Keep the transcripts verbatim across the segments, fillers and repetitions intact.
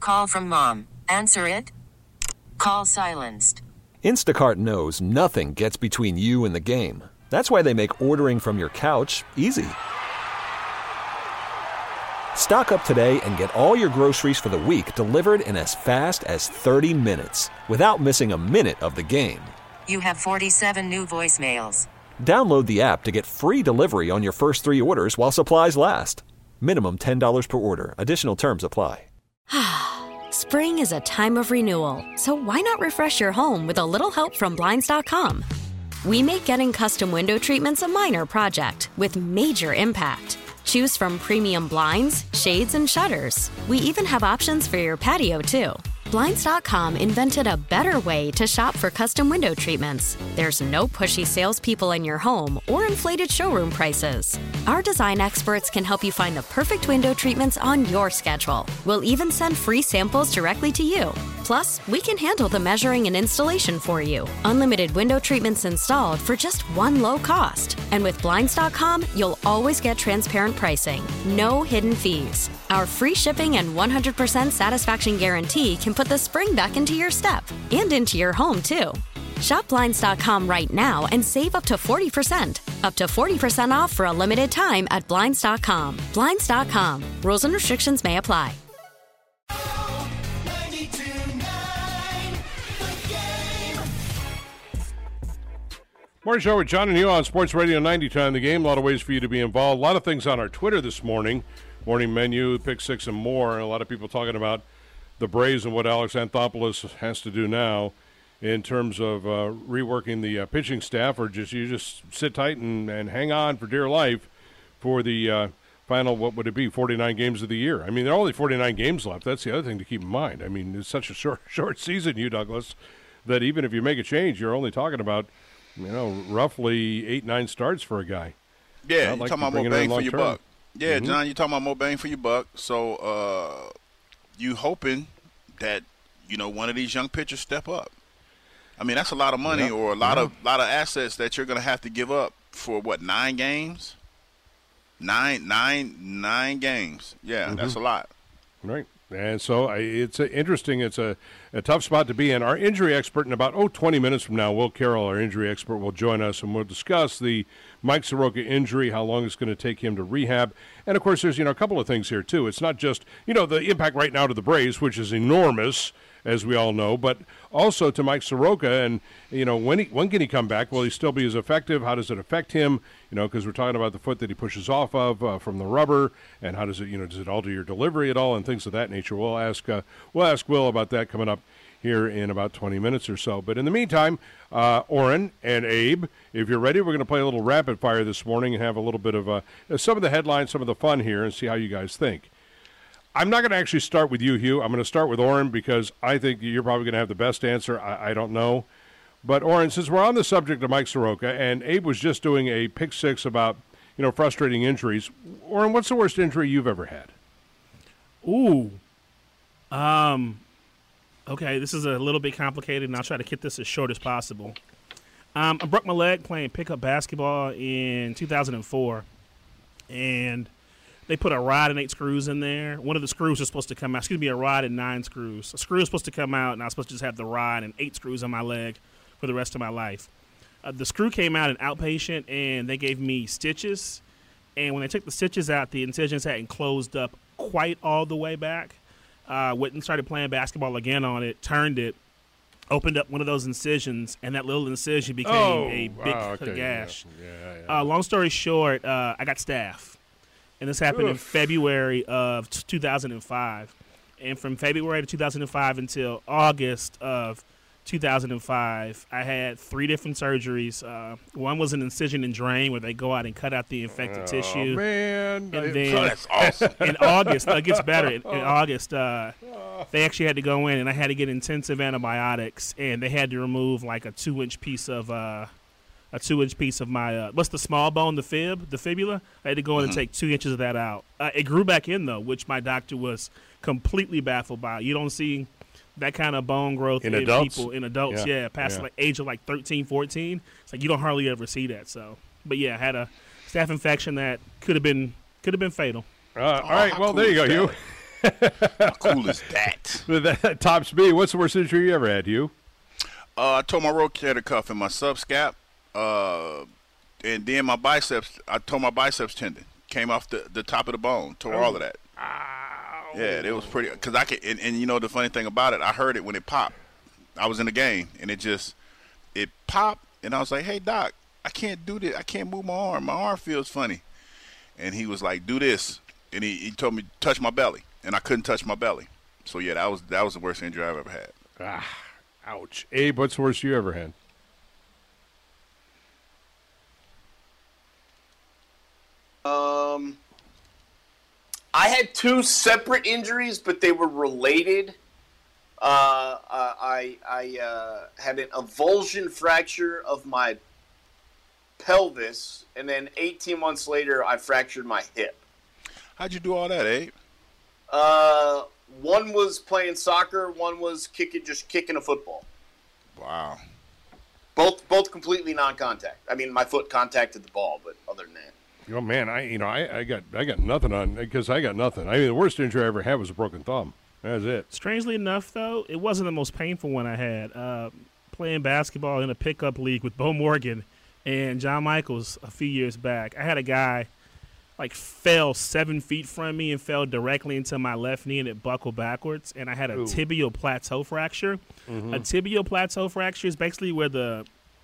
Call from mom. Answer it. Call silenced. Instacart knows nothing gets between you and the game. That's why they make ordering from your couch easy. Stock up today and get all your groceries for the week delivered in as fast as thirty minutes without missing a minute of the game. You have forty-seven new voicemails. Download the app to get free delivery on your first three orders while supplies last. Minimum ten dollars per order. Additional terms apply. Spring is a time of renewal, so why not refresh your home with a little help from Blinds dot com? We make getting custom window treatments a minor project with major impact. Choose from premium blinds, shades, and shutters. We even have options for your patio, too. Blinds dot com invented a better way to shop for custom window treatments. There's no pushy salespeople in your home or inflated showroom prices. Our design experts can help you find the perfect window treatments on your schedule. We'll even send free samples directly to you. Plus, we can handle the measuring and installation for you. Unlimited window treatments installed for just one low cost. And with Blinds dot com, you'll always get transparent pricing. No hidden fees. Our free shipping and one hundred percent satisfaction guarantee can put the spring back into your step and into your home, too. Shop Blinds dot com right now and save up to forty percent. Up to forty percent off for a limited time at Blinds dot com. Blinds dot com. Rules and restrictions may apply. Morning show with John and you on Sports Radio ninety-two on the game. A lot of ways for you to be involved. A lot of things on our Twitter this morning. Morning menu, pick six and more. And a lot of people talking about the Braves and what Alex Anthopoulos has to do now in terms of uh, reworking the uh, pitching staff, or just you just sit tight and, and hang on for dear life for the uh, final, what would it be, forty-nine games of the year. I mean, there are only forty-nine games left. That's the other thing to keep in mind. I mean, it's such a short, short season, you Douglas, that even if you make a change, you're only talking about, you know, roughly eight, nine starts for a guy. Yeah, you're like talking about more bang for your buck. Yeah, mm-hmm. John, you're talking about more bang for your buck. So uh, you hoping that, you know, one of these young pitchers step up. I mean, that's a lot of money yeah. or a lot yeah. of lot of assets that you're going to have to give up for, what, nine games? Nine, nine, nine games. Yeah, mm-hmm. that's a lot. Right. And so it's a, interesting. It's a, a tough spot to be in. Our injury expert in about, oh, twenty minutes from now, Will Carroll, our injury expert, will join us, and we'll discuss the Mike Soroka injury, how long it's going to take him to rehab. And, of course, there's, you know, a couple of things here, too. It's not just, you know, the impact right now to the Braves, which is enormous, as we all know, but also to Mike Soroka. And, you know, when he, when can he come back? Will he still be as effective? How does it affect him? You know, because we're talking about the foot that he pushes off of uh, from the rubber, and how does it, you know, does it alter your delivery at all, and things of that nature. We'll ask, uh, we'll ask Will about that coming up here in about twenty minutes or so. But in the meantime, uh, Oren and Abe, if you're ready, we're going to play a little rapid fire this morning and have a little bit of uh, some of the headlines, some of the fun here, and see how you guys think. I'm not going to actually start with you, Hugh. I'm going to start with Oren because I think you're probably going to have the best answer. I, I don't know. But, Oren, since we're on the subject of Mike Soroka, and Abe was just doing a pick six about, you know, frustrating injuries, Oren, what's the worst injury you've ever had? Ooh. Um. Okay, this is a little bit complicated, and I'll try to keep this as short as possible. Um, I broke my leg playing pickup basketball in two thousand four, and they put a rod and eight screws in there. One of the screws was supposed to come out. Excuse me, a rod and nine screws. A screw was supposed to come out, and I was supposed to just have the rod and eight screws on my leg for the rest of my life. Uh, the screw came out in outpatient, and they gave me stitches. And when they took the stitches out, the incisions hadn't closed up quite all the way back. Uh, went and started playing basketball again on it, turned it, opened up one of those incisions, and that little incision became oh, a big wow, okay, gash. Yeah, yeah, yeah. Uh, long story short, uh, I got staph, and this happened Oof. in February of two thousand five. And from February to two thousand five until August of two thousand five, I had three different surgeries. Uh, one was an incision and drain where they go out and cut out the infected oh, tissue. man. And then oh, that's awesome. in August, uh, it gets better. In, in August, uh, they actually had to go in, and I had to get intensive antibiotics, and they had to remove like a two-inch piece of uh, a two-inch piece of my uh, what's the small bone, the fib, the fibula. I had to go in mm-hmm. and take two inches of that out. Uh, it grew back in though, which my doctor was completely baffled by. You don't see that kind of bone growth in, in adults? people in adults, yeah, yeah past yeah. like age of like thirteen, fourteen. It's like you don't hardly ever see that. So, but yeah, I had a staph infection that could have been could have been fatal. Uh, all right, well there you go, Hugh. How cool is that? That tops me. What's the worst injury you ever had, Hugh? Uh, I tore my rotator cuff in my subscap, uh, and then my biceps. I tore my biceps tendon. Came off the, the top of the bone. Tore oh. all of that. Ow. Yeah, it was pretty. Cause I could, and, and you know the funny thing about it, I heard it when it popped. I was in the game, and it just it popped, and I was like, "Hey, doc, I can't do this. I can't move my arm. My arm feels funny." And he was like, "Do this," and he, he told me to touch my belly, and I couldn't touch my belly. So yeah, that was that was the worst injury I've ever had. Ah. Ouch. Abe, what's the worst you ever had? Um, I had two separate injuries, but they were related. Uh, uh, I I uh, had an avulsion fracture of my pelvis, and then eighteen months later, I fractured my hip. How'd you do all that, Abe? Uh, one was playing soccer, one was kicking, just kicking a football. Wow. Both both completely non-contact. I mean, my foot contacted the ball, but other than that. Oh man, I you know I, I got I got nothing on because I got nothing. I mean, the worst injury I ever had was a broken thumb. That's it. Strangely enough, though, it wasn't the most painful one I had. Uh, playing basketball in a pickup league with Bo Morgan and John Michaels a few years back, I had a guy like fell seven feet from me and fell directly into my left knee, and it buckled backwards, and I had a Ooh. tibial plateau fracture. Mm-hmm. A tibial plateau fracture is basically where the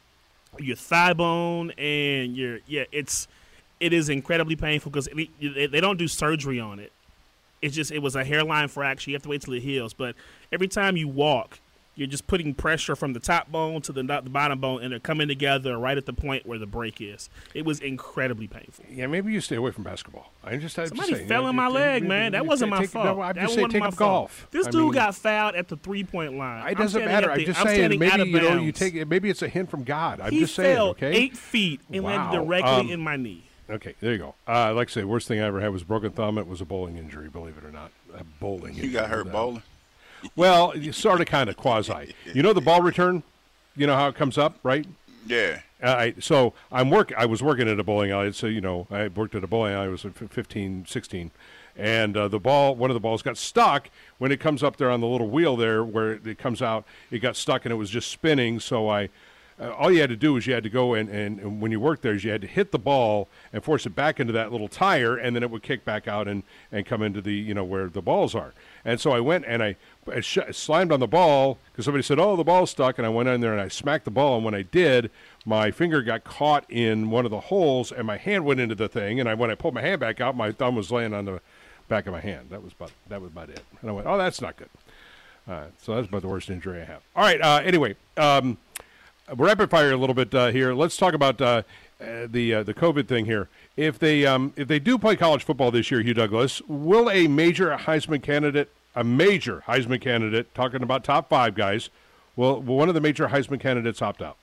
your thigh bone and your yeah it's it is incredibly painful because they don't do surgery on it. It's just it was a hairline fracture. You have to wait till it heals, but every time you walk, you're just putting pressure from the top bone to the, the bottom bone, and they're coming together right at the point where the break is. It was incredibly painful. Yeah, maybe you stay away from basketball. I just I Somebody just fell you know, in my you, leg, you, man. You, that you wasn't take, my fault. No, I'm that just saying, take up golf. This I dude mean, got fouled at the three-point line. It doesn't matter. I'm just I'm saying, maybe you know, you bounds. take maybe it's a hint from God. I'm he just saying, fell okay? eight feet and wow. landed directly um, in my knee. Okay, there you go. Uh, like I say, worst thing I ever had was a broken thumb. It was a bowling injury, believe it or not. A bowling injury. You got hurt bowling? Well, sort of, kind of, quasi. You know the ball return? You know how it comes up, right? Yeah. Uh, I, so I'm work. I was working at a bowling alley. So you know, I worked at a bowling alley. I was fifteen, sixteen, and uh, the ball, one of the balls, got stuck when it comes up there on the little wheel there, where it comes out. It got stuck and it was just spinning. So I, uh, all you had to do was you had to go and, and, and when you worked there, is you had to hit the ball and force it back into that little tire, and then it would kick back out and, and come into the you know where the balls are. And so I went and I, I sh- slammed on the ball because somebody said, "Oh, the ball's stuck," and I went in there and I smacked the ball. And when I did, my finger got caught in one of the holes, and my hand went into the thing. And I, when I pulled my hand back out, my thumb was laying on the back of my hand. That was about that was about it. And I went, "Oh, that's not good." Uh, so that's about the worst injury I have. All right. Uh, anyway, um, we're rapid fire a little bit uh, here. Let's talk about uh, uh, the uh, the COVID thing here. If they um, if they do play college football this year, Hugh Douglas, will a major Heisman candidate, a major Heisman candidate, talking about top five guys, will, will one of the major Heisman candidates opt out?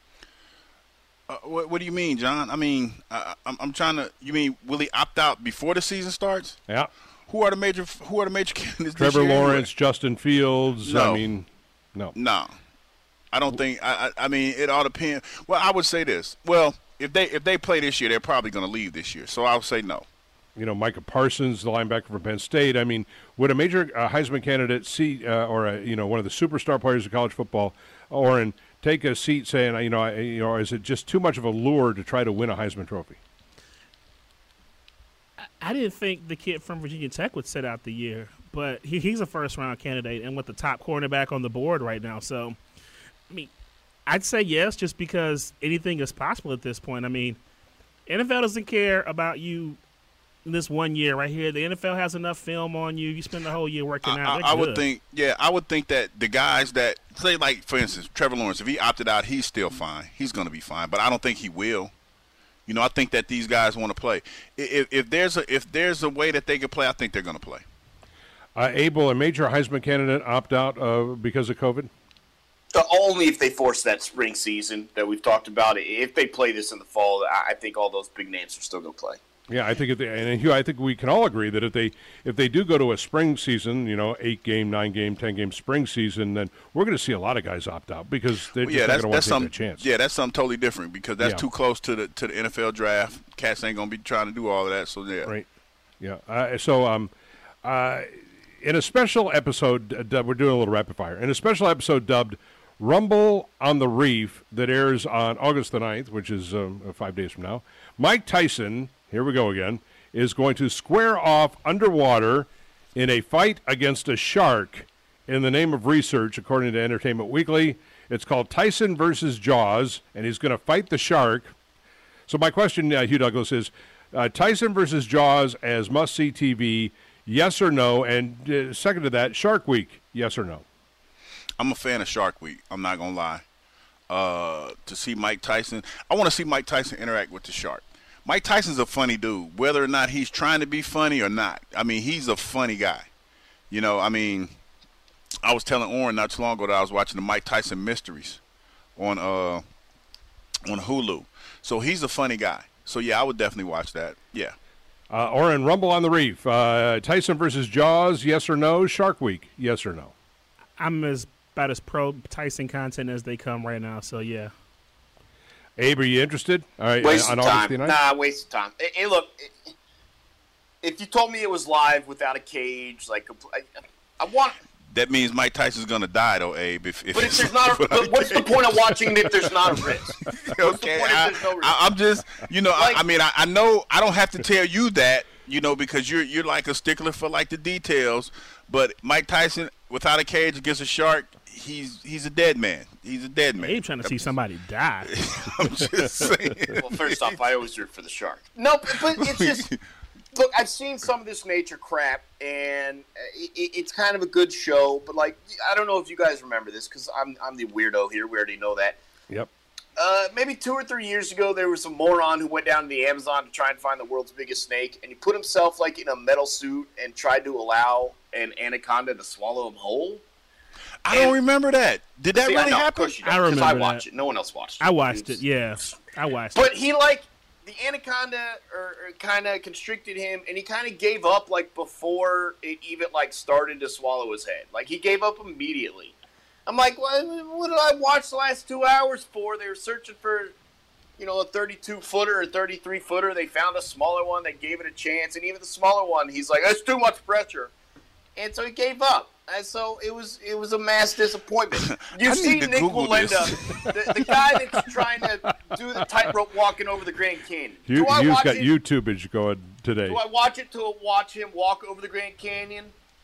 Uh, what, what do you mean, John? I mean, I, I'm, I'm trying to. You mean will he opt out before the season starts? Yeah. Who are the major? Who are the major candidates? Trevor this year Lawrence, anyway? Justin Fields. No. I mean, no, no. I don't think. I, I, I mean, it all depends. Well, I would say this. Well, if they if they play this year, they're probably going to leave this year. So I would say no. You know, Micah Parsons, the linebacker from Penn State. I mean, would a major uh, Heisman candidate see, uh, or a, you know, one of the superstar players of college football, or and take a seat saying, you know, I, you know, is it just too much of a lure to try to win a Heisman Trophy? I didn't think the kid from Virginia Tech would sit out the year, but he, he's a first-round candidate and with the top cornerback on the board right now. So, I mean, I'd say yes just because anything is possible at this point. I mean, N F L doesn't care about you this one year right here. The N F L has enough film on you. You spend the whole year working I, out. I, I would think, yeah, I would think that the guys that, say, like, for instance, Trevor Lawrence, if he opted out, he's still fine. He's going to be fine, but I don't think he will. You know, I think that these guys want to play. If, if there's a if there's a way that they can play, I think they're going to play. Uh, Abel, a major Heisman candidate, opt out uh, because of COVID? Uh, only if they force that spring season that we've talked about. If they play this in the fall, I think all those big names are still going to play. Yeah, I think, if they, and Hugh, I think we can all agree that if they if they do go to a spring season, you know, eight game, nine game, ten game spring season, then we're going to see a lot of guys opt out because they're well, just yeah, not going to want to take some, a chance. Yeah, that's something totally different because that's yeah. too close to the to the N F L draft. Cats ain't going to be trying to do all of that. So yeah, right. Yeah. Uh, so um, uh, in a special episode, uh, we're doing a little rapid fire. In a special episode dubbed Rumble on the Reef that airs on August the ninth, which is um, five days from now, Mike Tyson, here we go again, is going to square off underwater in a fight against a shark in the name of research, according to Entertainment Weekly. It's called Tyson versus Jaws, and he's going to fight the shark. So my question, uh, Hugh Douglas, is uh, Tyson versus Jaws as must-see T V, yes or no? And uh, second to that, Shark Week, yes or no? I'm a fan of Shark Week. I'm not going to lie. Uh, to see Mike Tyson, I want to see Mike Tyson interact with the shark. Mike Tyson's a funny dude, whether or not he's trying to be funny or not. I mean, he's a funny guy. You know, I mean, I was telling Oren not too long ago that I was watching the Mike Tyson Mysteries on uh on Hulu. So he's a funny guy. So, yeah, I would definitely watch that. Yeah. Uh, Oren, Rumble on the Reef. Uh, Tyson versus Jaws, yes or no? Shark Week, yes or no? I'm as about as pro Tyson content as they come right now, so yeah. Abe, are you interested? All right, waste uh, on of August time. the ninth? Nah, waste of time. Hey, hey, look, if you told me it was live without a cage, like I, I want. That means Mike Tyson's going to die, though, Abe. If, if but if there's not, a, but what's the point of watching it if there's not a risk? Okay, I, no risk? I, I'm just, you know, like, I, I mean, I, I know I don't have to tell you that, you know, because you're you're like a stickler for like the details. But Mike Tyson, without a cage against a shark, he's he's a dead man. He's a dead man. Abe trying to see somebody die. I'm just saying. Well, first off, I always root for the shark. No, but, but it's just. Look, I've seen some of this nature crap, and it, it, it's kind of a good show. But like, I don't know if you guys remember this because I'm I'm the weirdo here. We already know that. Yep. Uh, maybe two or three years ago, there was a moron who went down to the Amazon to try and find the world's biggest snake, and he put himself like in a metal suit and tried to allow an anaconda to swallow him whole. I and, don't remember that. Did that see, really I know, happen? I remember I watched that. it. No one else watched it. I watched it. Yeah, I watched but it. But he like. The anaconda or, or kind of constricted him, and he kind of gave up like before it even like started to swallow his head. Like he gave up immediately. I'm like, what, what did I watch the last two hours for? They were searching for, you know, a thirty-two footer or thirty-three footer. They found a smaller one. They gave it a chance, and even the smaller one, he's like, that's too much pressure, and so he gave up. And so it was it was a mass disappointment. You see Nick Walenda, the, the guy that's trying to do the tightrope walking over the Grand Canyon. You, do I you've watch got it, YouTubeage going today. Do I watch it to watch him walk over the Grand Canyon?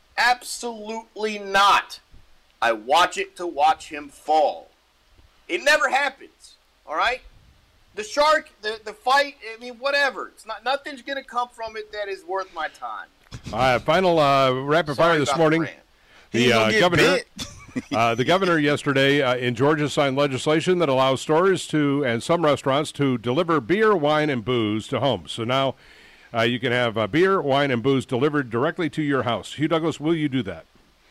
Absolutely not. I watch it to watch him fall. It never happens. All right? The shark, the, the fight, I mean, whatever. It's not nothing's going to come from it that is worth my time. All right, final uh, rapid Sorry fire this morning. The The uh, governor, uh, the governor yesterday uh, in Georgia signed legislation that allows stores to and some restaurants to deliver beer, wine, and booze to homes. So now uh, you can have uh, beer, wine, and booze delivered directly to your house. Hugh Douglas, will you do that?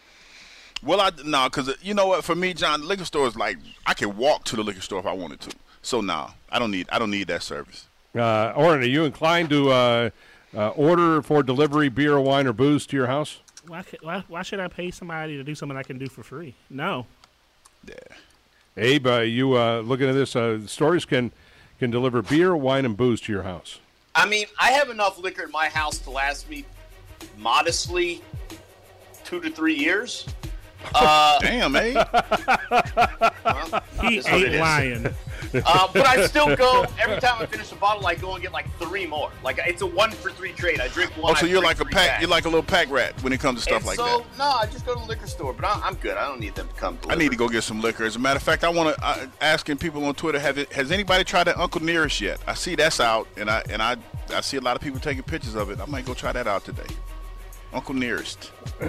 Well, I no, because you know what? For me, John, the liquor store is like I can walk to the liquor store if I wanted to. So no, nah, I don't need I don't need that service. Uh, Oren, are you inclined to uh, uh, order for delivery beer, wine, or booze to your house? Why, why, why should I pay somebody to do something I can do for free? No. Yeah. Abe, uh, you uh, looking at this? Uh, stores can can deliver beer, wine, and booze to your house. I mean, I have enough liquor in my house to last me modestly two to three years. Uh, Damn, eh? Well, he ain't lying. Uh, but I still go, every time I finish a bottle, I go and get like three more. Like, it's a one for three trade. I drink one. Oh, so I you're drink like a three pack, back. you're like a little pack rat when it comes to stuff and like so, that. No, I just go to the liquor store, but I, I'm good. I don't need them to come deliver. I need to go get some liquor. As a matter of fact, I want to uh, asking people on Twitter, have it, has anybody tried that Uncle Nearest yet? I see that's out, and I and I I see a lot of people taking pictures of it. I might go try that out today. Uncle Nearest.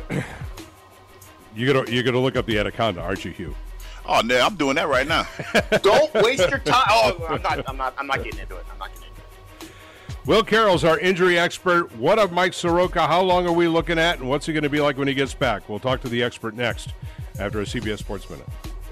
You gotta you gotta look up the Anaconda, aren't you, Hugh? Oh no, I'm doing that right now. Don't waste your time. Oh, I'm not. I'm not. I'm not getting into it. I'm not getting into it. Will Carroll's our injury expert. What of Mike Soroka? How long are we looking at, and what's he going to be like when he gets back? We'll talk to the expert next after a C B S Sports Minute.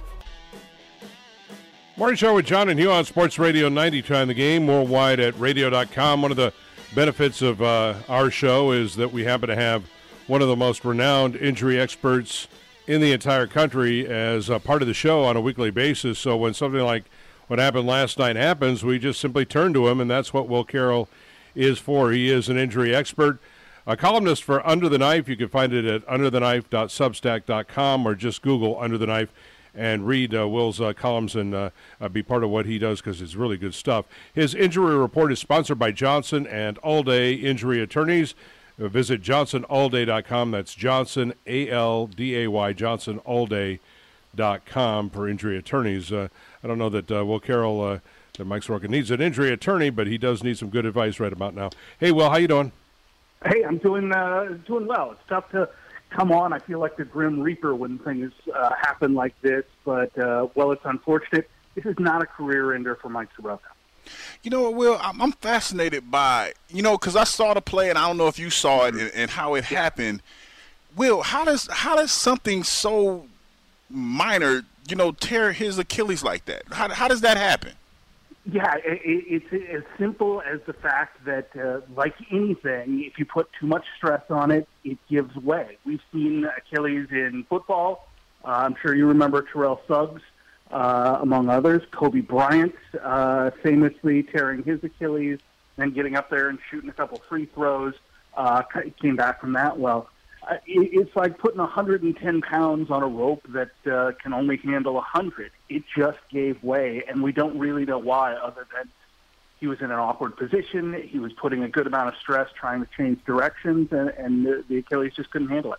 Morning Show with John and Hugh on Sports Radio ninety-two on the game, worldwide at radio dot com. One of the benefits of uh, our show is that we happen to have one of the most renowned injury experts in the entire country as a part of the show on a weekly basis. So when something like what happened last night happens, we just simply turn to him, and that's what Will Carroll is for. He is an injury expert. a columnist for Under the Knife. You can find it at under the knife dot substack dot com or just Google Under the Knife and read uh, Will's uh, columns and uh, uh, be part of what he does because it's really good stuff. His injury report is sponsored by Johnson and Alday Injury Attorneys. Uh, visit johnson alday dot com. That's Johnson, A L D A Y, johnson alday dot com for injury attorneys. Uh, I don't know that uh, Will Carroll, uh, that Mike Soroka needs an injury attorney, but he does need some good advice right about now. Hey, Will, how you doing? Hey, I'm doing uh, doing well. It's tough to come on. I feel like the Grim Reaper when things uh, happen like this, but, uh, well, it's unfortunate. This is not a career ender for Mike Soroka. You know what, Will? I'm, I'm fascinated by, you know, because I saw the play, and I don't know if you saw it and, and how it happened. Will, how does how does something so minor, you know, tear his Achilles like that? How how does that happen? Yeah, it, it's as simple as the fact that, uh, like anything, if you put too much stress on it, it gives way. We've seen Achilles in football. Uh, I'm sure you remember Terrell Suggs. Uh, among others, Kobe Bryant uh, famously tearing his Achilles and getting up there and shooting a couple free throws, uh, came back from that. Well, uh, it, it's like putting one hundred ten pounds on a rope that uh, can only handle one hundred. It just gave way, and we don't really know why other than he was in an awkward position. He was putting a good amount of stress trying to change directions, and, and the, the Achilles just couldn't handle it.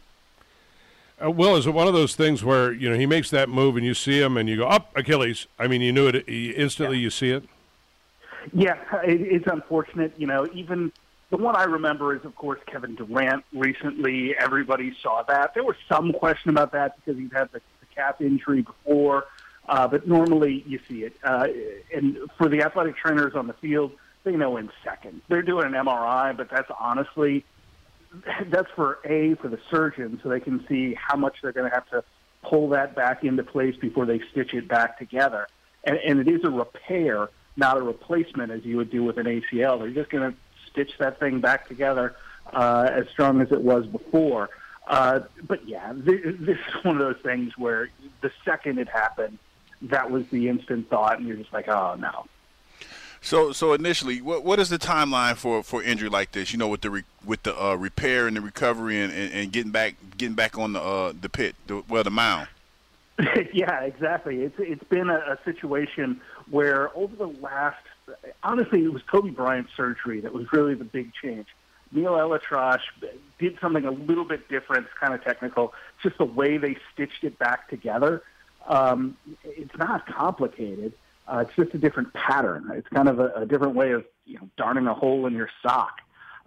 Uh, Will, is it one of those things where, you know, he makes that move and you see him and you go, up, Achilles? I mean, you knew it you instantly, yeah. You see it? Yeah, it, it's unfortunate. You know, even the one I remember is, of course, Kevin Durant recently. Everybody saw that. There was some question about that because he'd had the, the calf injury before, uh, but normally you see it. Uh, and for the athletic trainers on the field, they know in seconds. They're doing an M R I, but that's honestly... that's for A, for the surgeon, so they can see how much they're going to have to pull that back into place before they stitch it back together. And, and it is a repair, not a replacement, as you would do with an A C L. They're just going to stitch that thing back together uh, as strong as it was before. Uh, but, yeah, this, this is one of those things where the second it happened, that was the instant thought, and you're just like, oh, no. So, so initially, what what is the timeline for, for injury like this? You know, with the re, with the uh, repair and the recovery and, and, and getting back getting back on the uh, the pit, the, well, the mound. Yeah, exactly. It's it's been a, a situation where over the last, honestly, it was Kobe Bryant's surgery that was really the big change. Neil ElAttrache did something a little bit different. It's kind of technical. It's just the way they stitched it back together. Um, it's not complicated. Uh, it's just a different pattern. It's kind of a, a different way of, you know, darning a hole in your sock.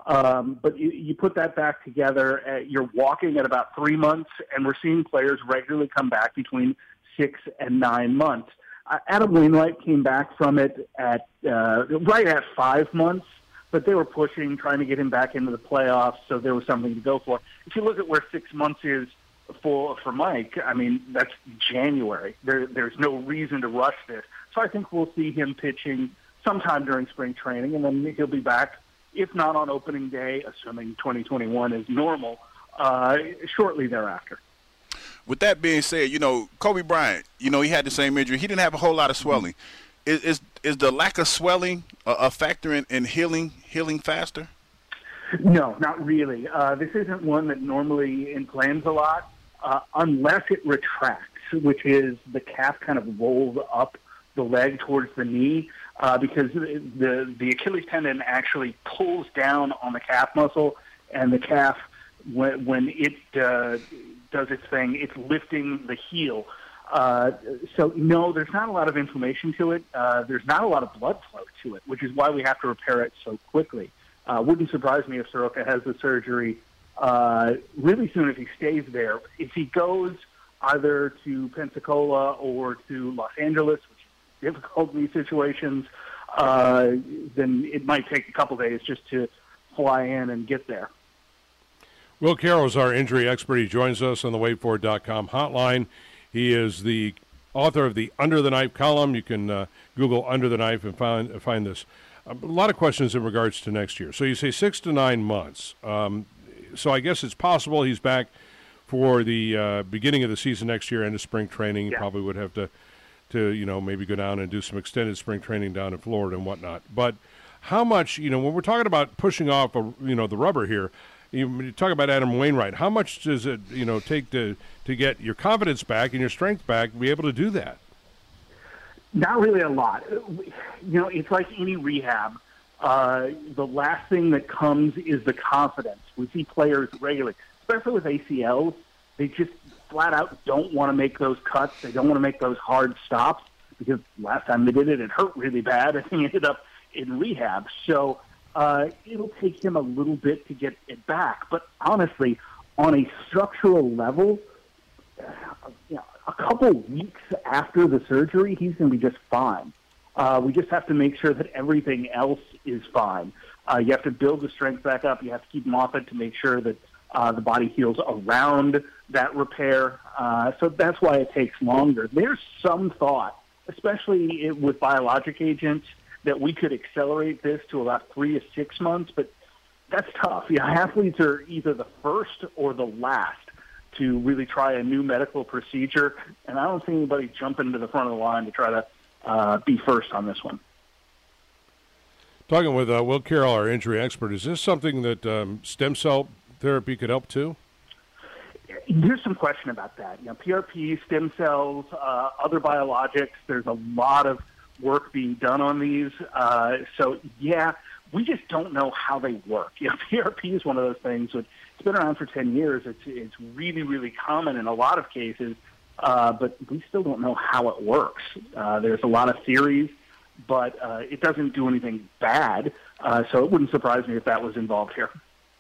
Um, but you, you put that back together, uh, you're walking at about three months, and we're seeing players regularly come back between six and nine months. Uh, Adam Wainwright came back from it at uh, right at five months, but they were pushing, trying to get him back into the playoffs, so there was something to go for. If you look at where six months is for for Mike, I mean, that's January. There, there's no reason to rush this. So I think we'll see him pitching sometime during spring training, and then he'll be back, if not on opening day, assuming twenty twenty-one is normal, uh, shortly thereafter. With that being said, you know, Kobe Bryant, you know, he had the same injury. He didn't have a whole lot of swelling. Mm-hmm. Is, is is the lack of swelling a, a factor in, in healing healing faster? No, not really. Uh, this isn't one that normally inflames a lot, uh, unless it retracts, which is the calf kind of rolls up the leg towards the knee, uh, because the the Achilles tendon actually pulls down on the calf muscle, and the calf, when, when it uh, does its thing, it's lifting the heel. Uh, so, no, there's not a lot of inflammation to it. Uh, there's not a lot of blood flow to it, which is why we have to repair it so quickly. Uh, wouldn't surprise me if Soroka has the surgery uh, really soon if he stays there. If he goes either to Pensacola or to Los Angeles, which is difficult in these situations, uh, then it might take a couple days just to fly in and get there. Will Carroll is our injury expert. He joins us on the wait for it dot com hotline. He is the author of the Under the Knife column. You can uh, Google Under the Knife and find uh, find this. A lot of questions in regards to next year. So you say six to nine months. Um, so I guess it's possible he's back for the uh, beginning of the season next year, end of spring training. He yeah. probably would have to, to, you know, maybe go down and do some extended spring training down in Florida and whatnot. But how much, you know, when we're talking about pushing off, a, you know, the rubber here, you, you talk about Adam Wainwright. How much does it, you know, take to to get your confidence back and your strength back to be able to do that? Not really a lot. You know, it's like any rehab. Uh, the last thing that comes is the confidence. We see players regularly, especially with A C Ls, they just flat out don't want to make those cuts. They don't want to make those hard stops because last time they did it, it hurt really bad, and he ended up in rehab. So uh, it'll take him a little bit to get it back. But honestly, on a structural level, you know, a couple weeks after the surgery, he's going to be just fine. Uh, we just have to make sure that everything else is fine. Uh, you have to build the strength back up. You have to keep him off it to make sure that uh, the body heals around that repair. Uh, so that's why it takes longer. There's some thought, especially with biologic agents, that we could accelerate this to about three to six months, but that's tough. You know, athletes are either the first or the last to really try a new medical procedure, and I don't see anybody jumping to the front of the line to try to uh, be first on this one. Talking with uh, Will Carroll, our injury expert, is this something that um, stem cell therapy could help too? There's some question about that. You know, P R P, stem cells, uh, other biologics, there's a lot of work being done on these. Uh, so, yeah, we just don't know how they work. You know, P R P is one of those things that it's been around for ten years. It's it's really, really common in a lot of cases, uh, but we still don't know how it works. Uh, there's a lot of theories, but uh, it doesn't do anything bad, uh, so it wouldn't surprise me if that was involved here.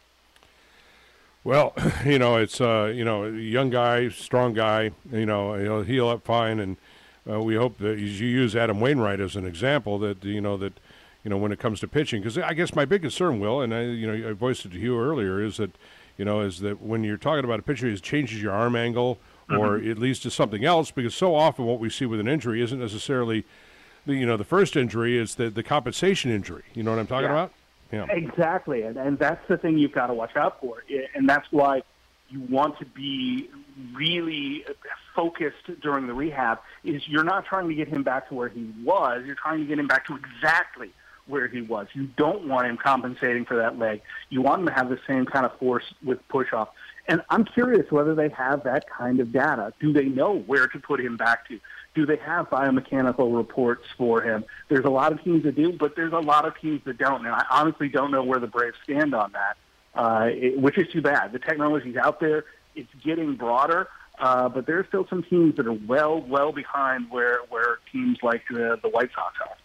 Well, you know, it's, uh, you know, a young guy, strong guy, you know, he'll heal up fine, and uh, we hope that you use Adam Wainwright as an example that, you know, that, you know, when it comes to pitching, because I guess my big concern, Will, and I, you know, I voiced it to you earlier, is that, you know, is that when you're talking about a pitcher, it changes your arm angle, or mm-hmm. it leads to something else, because so often what we see with an injury isn't necessarily, the, you know, the first injury is the, the compensation injury. You know what I'm talking yeah. about? Yeah. Exactly, and, and that's the thing you've got to watch out for, and that's why you want to be really focused during the rehab, is you're not trying to get him back to where he was, you're trying to get him back to exactly where he was. You don't want him compensating for that leg. You want him to have the same kind of force with push-off. And I'm curious whether they have that kind of data. Do they know where to put him back to? Do they have biomechanical reports for him? There's a lot of teams that do, but there's a lot of teams that don't. And I honestly don't know where the Braves stand on that, uh, it, which is too bad. The technology's out there. It's getting broader, uh, but there are still some teams that are well, well behind where, where teams like the, the White Sox are.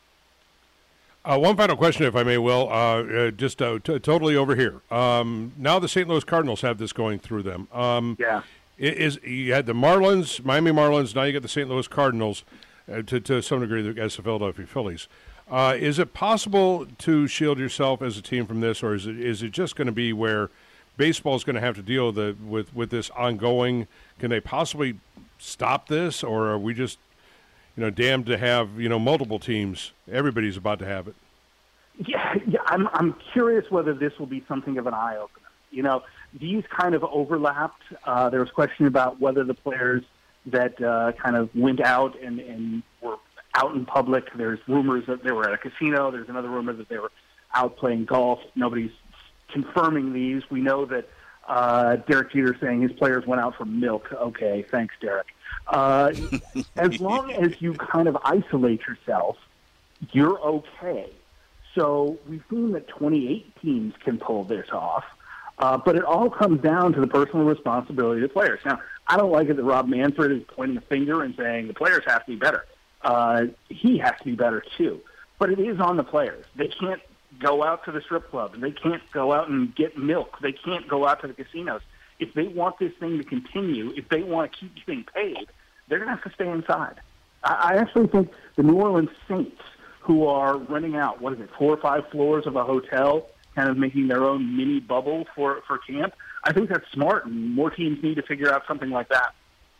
Uh, one final question, if I may, Will, uh, uh, just uh, t- totally over here. Um, now the Saint Louis Cardinals have this going through them. Um, yeah. Is you had the Marlins, Miami Marlins. Now you got the Saint Louis Cardinals, uh, to to some degree as the Philadelphia Phillies. Uh, is it possible to shield yourself as a team from this, or is it is it just going to be where baseball is going to have to deal with, the, with with this ongoing? Can they possibly stop this, or are we just, you know, damned to have, you know, multiple teams? Everybody's about to have it. Yeah, yeah. I'm I'm curious whether this will be something of an eye opener. You know, these kind of overlapped. Uh, there was question about whether the players that uh, kind of went out and, and were out in public. There's rumors that they were at a casino. There's another rumor that they were out playing golf. Nobody's confirming these. We know that uh, Derek Jeter saying his players went out for milk. Okay, thanks, Derek. Uh, as long as you kind of isolate yourself, you're okay. So we've seen that twenty-eight teams can pull this off. Uh, but it all comes down to the personal responsibility of the players. Now, I don't like it that Rob Manfred is pointing a finger and saying the players have to be better. Uh, he has to be better, too. But it is on the players. They can't go out to the strip club. They can't go out and get milk. They can't go out to the casinos. If they want this thing to continue, if they want to keep getting paid, they're going to have to stay inside. I, I actually think the New Orleans Saints, who are renting out, what is it, four or five floors of a hotel, kind of making their own mini bubble for, for camp, I think that's smart, and more teams need to figure out something like that.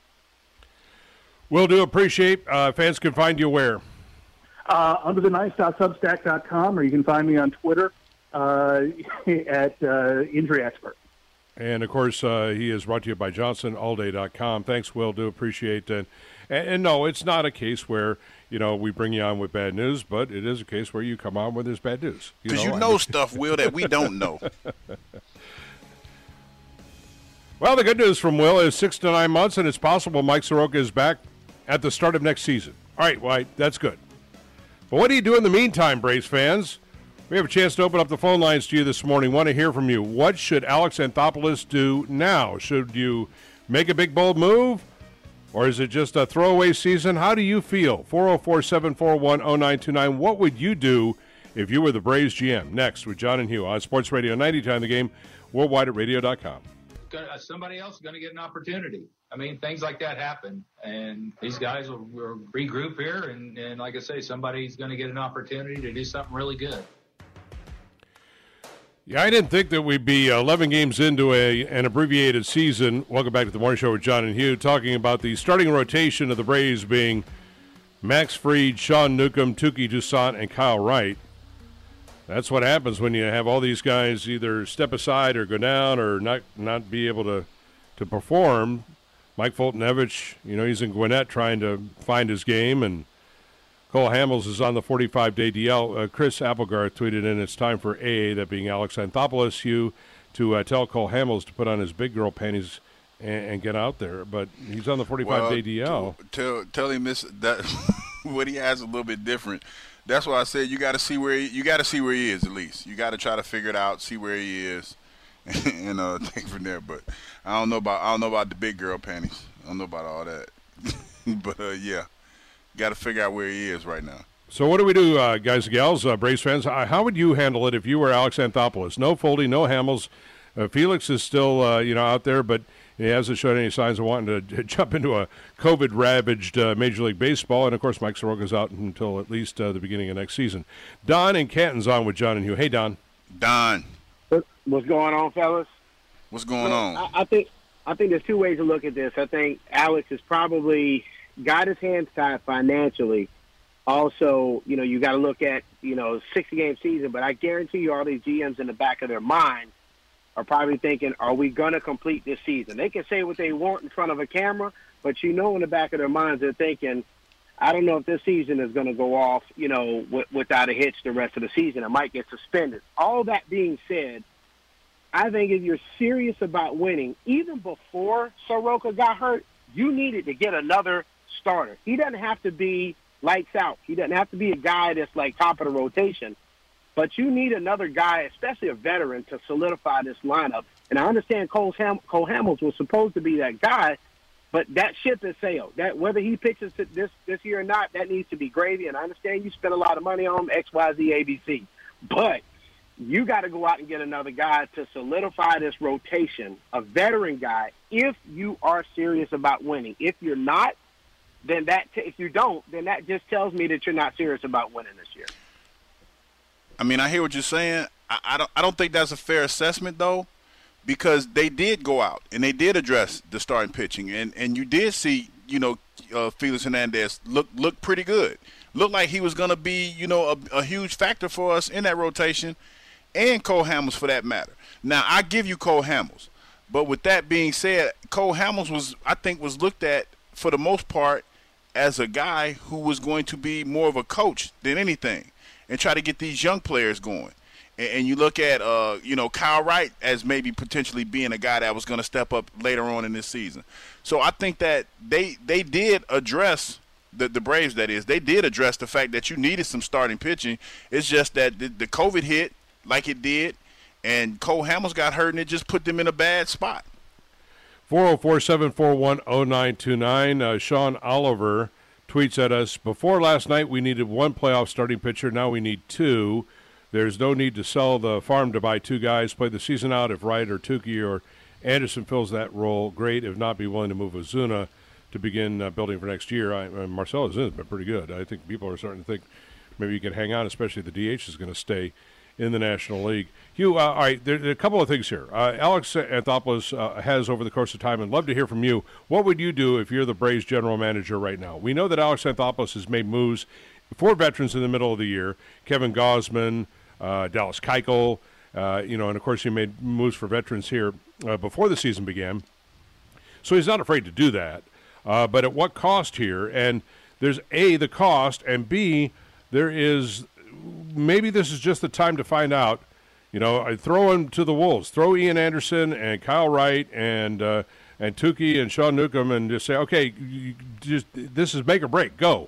Will do. Appreciate. Uh, fans can find you where? Uh, under the nice dot substack dot com, or you can find me on Twitter uh, at uh, Injury Expert. And, of course, uh, he is brought to you by Johnson All Day dot com. Thanks, Will. Do appreciate that. And, and, no, it's not a case where, you know, we bring you on with bad news, but it is a case where you come on when there's bad news. Because you know, you know stuff, Will, that we don't know. Well, the good news from Will is six to nine months, and it's possible Mike Soroka is back at the start of next season. All right, well, that's good. But what do you do in the meantime, Braves fans? We have a chance to open up the phone lines to you this morning. Want to hear from you. What should Alex Anthopoulos do now? Should you make a big, bold move? Or is it just a throwaway season? How do you feel? four oh four, seven four one, oh nine two nine. What would you do if you were the Braves G M? Next with John and Hugh on Sports Radio ninety Time the Game, worldwide at radio dot com. Somebody else is going to get an opportunity. I mean, things like that happen, and these guys will, will regroup here, and, and like I say, somebody's going to get an opportunity to do something really good. Yeah, I didn't think that we'd be eleven games into a an abbreviated season. Welcome back to the Morning Show with John and Hugh, talking about the starting rotation of the Braves being Max Fried, Sean Newcomb, Touki Toussaint, and Kyle Wright. That's what happens when you have all these guys either step aside or go down or not not be able to, to perform. Mike Foltynewicz, you know, he's in Gwinnett trying to find his game, and Cole Hamels is on the forty-five day D L. Uh, Chris Applegarth tweeted in, it's time for A A, that being Alex Anthopoulos, you to uh, tell Cole Hamels to put on his big girl panties and, and get out there. But he's on the forty-five day D L. Tell, tell him this, that what he has a little bit different. That's why I said you got to see where he, you got to see where he is at least. You got to try to figure it out, see where he is, and uh, take from there. But I don't know about I don't know about the big girl panties. I don't know about all that. but uh, yeah, got to figure out where he is right now. So what do we do, uh, guys and gals, uh, Braves fans? How would you handle it if you were Alex Anthopoulos? No Folty, no Hamels. Uh, Felix is still uh, you know out there, but he hasn't shown any signs of wanting to jump into a COVID-ravaged uh, Major League Baseball. And, of course, Mike Soroka's out until at least uh, the beginning of next season. Don in Canton's on with John and Hugh. Hey, Don. Don. What's going on, fellas? What's going on? I, I think I think there's two ways to look at this. I think Alex has probably got his hands tied financially. Also, you know, you got to look at, you know, sixty-game season. But I guarantee you all these G Ms in the back of their mind are probably thinking, are we going to complete this season? They can say what they want in front of a camera, but you know in the back of their minds they're thinking, I don't know if this season is going to go off, you know, w- without a hitch the rest of the season. I might get suspended. All that being said, I think if you're serious about winning, even before Soroka got hurt, you needed to get another starter. He doesn't have to be lights out. He doesn't have to be a guy that's like top of the rotation. But you need another guy, especially a veteran, to solidify this lineup. And I understand Cole, Ham- Cole Hamels was supposed to be that guy, but that ship has sailed. That whether he pitches this this year or not, that needs to be gravy. And I understand you spent a lot of money on him, X, Y, Z, A, B, C. But you got to go out and get another guy to solidify this rotation, a veteran guy, if you are serious about winning. If you're not, then that t- if you don't, then that just tells me that you're not serious about winning this year. I mean, I hear what you're saying. I, I don't. I don't think that's a fair assessment, though, because they did go out and they did address the starting pitching, and, and you did see, you know, uh, Felix Hernandez look look pretty good. Looked like he was going to be, you know, a, a huge factor for us in that rotation, and Cole Hamels for that matter. Now, I give you Cole Hamels, but with that being said, Cole Hamels was, I think, was looked at for the most part as a guy who was going to be more of a coach than anything, and try to get these young players going. And, and you look at, uh, you know, Kyle Wright as maybe potentially being a guy that was going to step up later on in this season. So I think that they they did address, the, the Braves that is, they did address the fact that you needed some starting pitching. It's just that the, the COVID hit like it did, and Cole Hamels got hurt, and it just put them in a bad spot. four oh four, seven four one, oh nine two nine. Uh, Sean Oliver tweets at us, before last night we needed one playoff starting pitcher. Now we need two. There's no need to sell the farm to buy two guys. Play the season out if Wright or Touki or Anderson fills that role. Great. If not, be willing to move Ozuna to begin uh, building for next year. I, uh, Marcell Ozuna has been pretty good. I think people are starting to think maybe you can hang on, especially if the D H is going to stay in the National League. Hugh, uh, all right, there, there are a couple of things here. Uh, Alex Anthopoulos uh, has over the course of time, and love to hear from you. What would you do if you're the Braves general manager right now? We know that Alex Anthopoulos has made moves for veterans in the middle of the year. Kevin Gausman, uh, Dallas Keuchel, uh, you know, and of course he made moves for veterans here uh, before the season began. So he's not afraid to do that. Uh, but at what cost here? And there's A, the cost, and B, there is maybe this is just the time to find out, You know, I throw him to the wolves. Throw Ian Anderson and Kyle Wright and uh, and Tukey and Sean Newcomb and just say, okay, you just this is make or break. Go.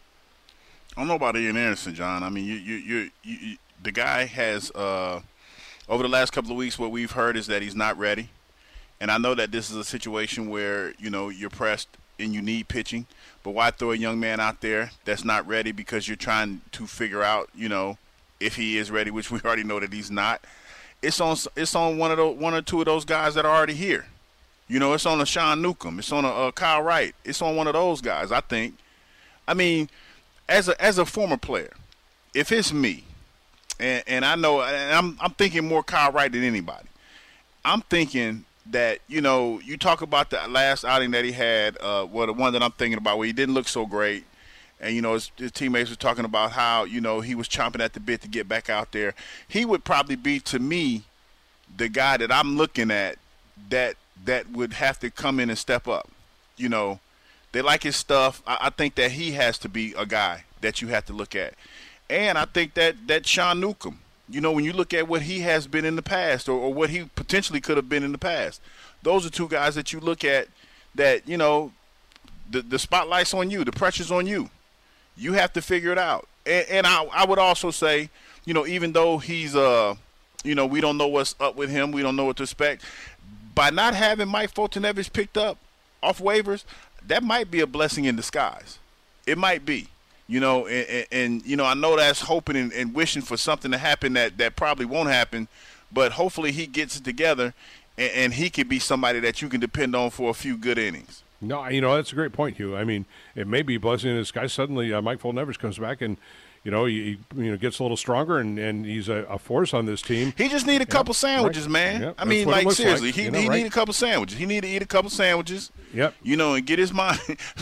I don't know about Ian Anderson, John. I mean, you, you, you, you, you the guy has uh, over the last couple of weeks, what we've heard is that he's not ready. And I know that this is a situation where, you know, you're pressed and you need pitching. But why throw a young man out there that's not ready because you're trying to figure out, you know, if he is ready, which we already know that he's not. It's on it's on one of the one or two of those guys that are already here. You know, it's on a Sean Newcomb. It's on a, a Kyle Wright. It's on one of those guys, I think. I mean, as a as a former player, if it's me, and, and I know, and I'm I'm thinking more Kyle Wright than anybody. I'm thinking that, you know, you talk about the last outing that he had, uh, well, the one that I'm thinking about where he didn't look so great, and, you know, his, his teammates were talking about how, you know, he was chomping at the bit to get back out there. He would probably be, to me, the guy that I'm looking at that that would have to come in and step up. You know, they like his stuff. I, I think that he has to be a guy that you have to look at. And I think that, that Sean Newcomb, you know, when you look at what he has been in the past or, or what he potentially could have been in the past, those are two guys that you look at that, you know, the, the spotlight's on you, the pressure's on you. You have to figure it out. And, and I, I would also say, you know, even though he's, uh, you know, we don't know what's up with him, we don't know what to expect, by not having Mike Foltynewicz picked up off waivers, that might be a blessing in disguise. It might be. You know, and, and, and, you know, I know that's hoping and, and wishing for something to happen that, that probably won't happen, but hopefully he gets it together and, and he can be somebody that you can depend on for a few good innings. No, you know, that's a great point, Hugh. I mean, it may be a blessing in disguise. Suddenly uh, Mike Foltynewicz comes back and, you know, he, you know, gets a little stronger, and, and he's a, a force on this team. He just need a couple yep. sandwiches, right. man. Yep. I mean, like, seriously, like. he, you know, he right? need a couple sandwiches. He need to eat a couple sandwiches. Yep. You know, and get his mind.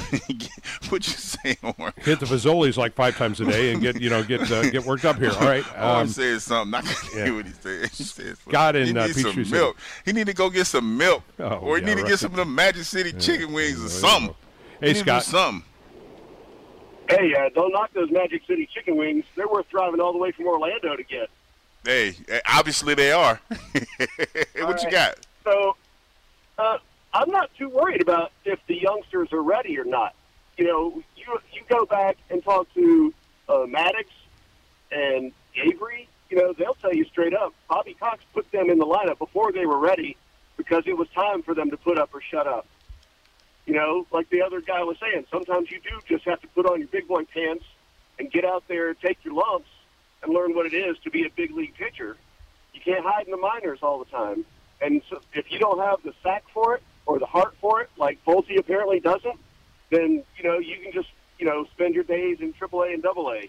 What you saying, Warren? Hit the Fazoli's like five times a day and get, you know, get uh, get worked up here. All right. Um, Warren said something. I couldn't yeah. hear what he said. He said God in he uh, need some Peachtree milk. He need to go get some milk, oh, or he yeah, need to right. get some of the Magic City yeah. chicken wings or something. Hey, he Scott. Do something. Hey, uh, don't knock those Magic City chicken wings. They're worth driving all the way from Orlando to get. Hey, obviously they are. what right. you got? So, uh, I'm not too worried about if the youngsters are ready or not. You know, you you go back and talk to uh, Maddox and Avery, you know, they'll tell you straight up, Bobby Cox put them in the lineup before they were ready because it was time for them to put up or shut up. You know, like the other guy was saying, sometimes you do just have to put on your big boy pants and get out there, take your lumps, and learn what it is to be a big league pitcher. You can't hide in the minors all the time. And so if you don't have the sack for it or the heart for it, like Folty apparently doesn't, then, you know, you can just, you know, spend your days in triple A and double A.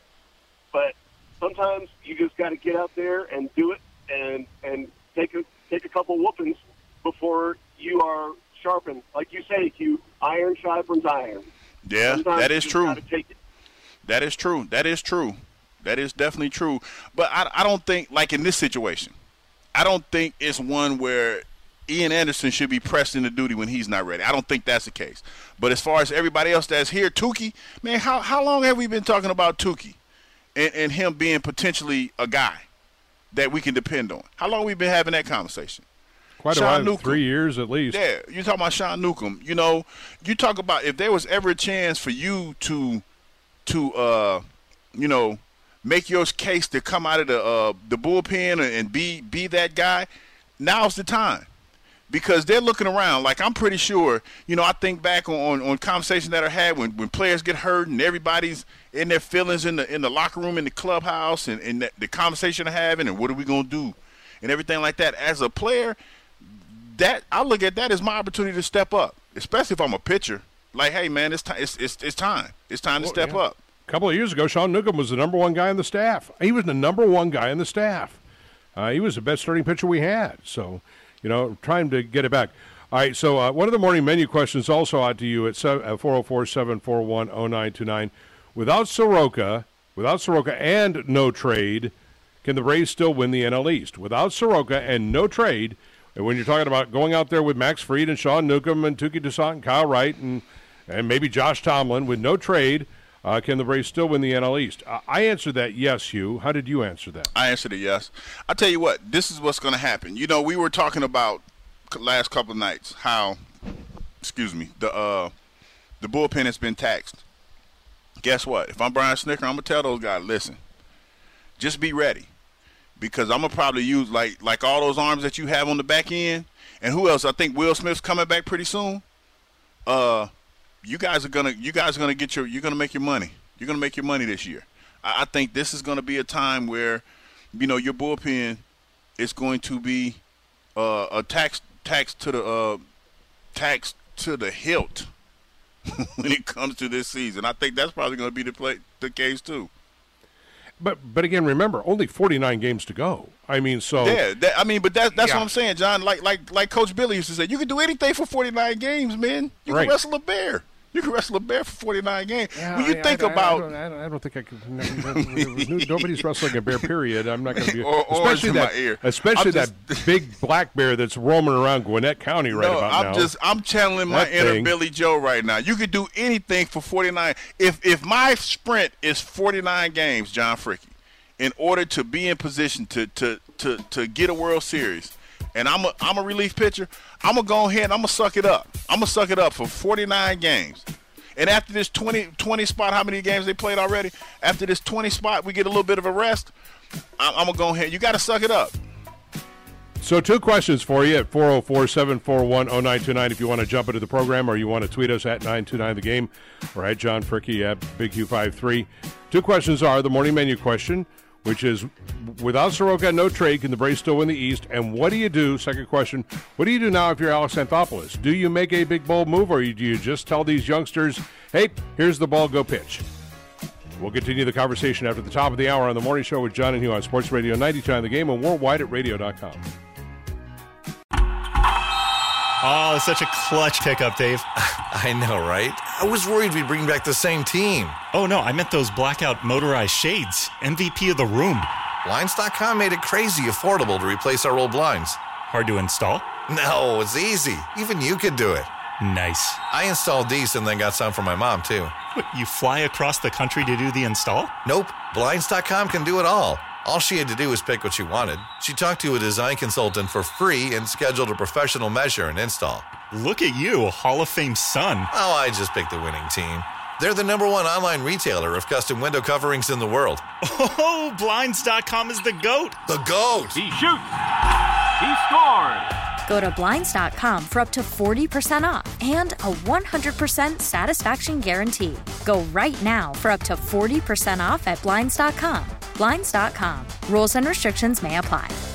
But sometimes you just got to get out there and do it and and take a, take a couple whoopings before you are sharpened. Like you say, Q, iron sharpens iron. Yeah, Sometimes that is true. Take it. That is true. That is true. That is definitely true. But I, I don't think, like in this situation, I don't think it's one where Ian Anderson should be pressed into duty when he's not ready. I don't think that's the case. But as far as everybody else that's here, Tukey, man, how how long have we been talking about Tukey and, and him being potentially a guy that we can depend on? How long have we been having that conversation? Quite a while, three years at least. Yeah, you're talking about Sean Newcomb. You know, you talk about if there was ever a chance for you to, to uh, you know, make your case to come out of the uh, the bullpen and be be that guy, now's the time. Because they're looking around. Like, I'm pretty sure, you know, I think back on, on, on conversations that are had when, when players get hurt and everybody's in their feelings in the in the locker room, in the clubhouse, and, and the, the conversation they're having and what are we going to do and everything like that. As a player, that I look at that as my opportunity to step up, especially if I'm a pitcher. Like, hey, man, it's, t- it's, it's, it's time. It's time well, to step yeah. up. A couple of years ago, Sean Newcomb was the number one guy on the staff. He was the number one guy on the staff. Uh, he was the best starting pitcher we had. So, you know, trying to get it back. All right, so uh, one of the morning menu questions also out to you at four oh four, seven four one, oh nine two nine. Without Soroka, without Soroka and no trade, can the Rays still win the N L East? Without Soroka and no trade, and when you're talking about going out there with Max Fried and Sean Newcomb and Tukey Toussaint and Kyle Wright and, and maybe Josh Tomlin with no trade, Uh, can the Braves still win the N L East? Uh, I answered that yes, Hugh. How did you answer that? I answered it yes. I'll tell you what, this is what's going to happen. You know, we were talking about last couple of nights how, excuse me, the uh, the bullpen has been taxed. Guess what? If I'm Brian Snitker, I'm going to tell those guys, listen, just be ready. Because I'm going to probably use, like, like all those arms that you have on the back end. And who else? I think Will Smith's coming back pretty soon. Uh, you guys are gonna, you guys are gonna get your, you're gonna make your money. You're gonna make your money this year. I, I think this is gonna be a time where, you know, your bullpen is going to be uh, a tax, tax to the, uh, tax to the hilt when it comes to this season. I think that's probably gonna be the play, the case too. But but again, remember, only forty-nine games to go. I mean, so yeah, that, I mean, but that, that's yeah. what I'm saying, John. Like like like Coach Billy used to say, you can do anything for forty-nine games, man. You right. can wrestle a bear. You can wrestle a bear for forty-nine games. Yeah, when you I, think I, about, I don't, I don't, I don't think I could. Nobody's wrestling a bear. Period. I'm not going to be. or, especially or that, my ear. especially just, that big black bear that's roaming around Gwinnett County right no, about I'm now. just I'm channeling my that inner thing. Billy Joe right now. You could do anything for forty-nine. If if my sprint is forty-nine games, John Fricke, in order to be in position to to to to get a World Series, and I'm a I'm a relief pitcher, I'm gonna go ahead and I'm gonna suck it up. I'm gonna suck it up for forty-nine games. And after this twenty, twenty spot, how many games they played already? After this twenty spot, we get a little bit of a rest. I'm, I'm gonna go ahead. You got to suck it up. So two questions for you at four oh four, seven four one, oh nine two nine if you want to jump into the program, or you want to tweet us at nine two nine the game, or at John Fricke at Big Q fifty-three. Two questions are the morning menu question, which is, without Soroka, no trade, can the Braves still win the East? And what do you do, second question, what do you do now if you're Alex Anthopoulos? Do you make a big, bold move, or do you just tell these youngsters, hey, here's the ball, go pitch? We'll continue the conversation after the top of the hour on The Morning Show with John and Hugh on Sports Radio ninety-two on The Game and worldwide at radio dot com. Oh, it's such a clutch pickup, Dave. I know, right? I was worried we'd bring back the same team. Oh, no, I meant those blackout motorized shades. M V P of the room. Blinds dot com made it crazy affordable to replace our old blinds. Hard to install? No, it's easy. Even you could do it. Nice. I installed these and then got some for my mom, too. What, you fly across the country to do the install? Nope. Blinds dot com can do it all. All she had to do was pick what she wanted. She talked to a design consultant for free and scheduled a professional measure and install. Look at you, a Hall of Fame son. Oh, I just picked the winning team. They're the number one online retailer of custom window coverings in the world. Oh, Blinds dot com is the GOAT. The GOAT! He shoots! He scores! Go to Blinds dot com for up to forty percent off and a one hundred percent satisfaction guarantee. Go right now for up to forty percent off at Blinds dot com. Blinds dot com. Rules and restrictions may apply.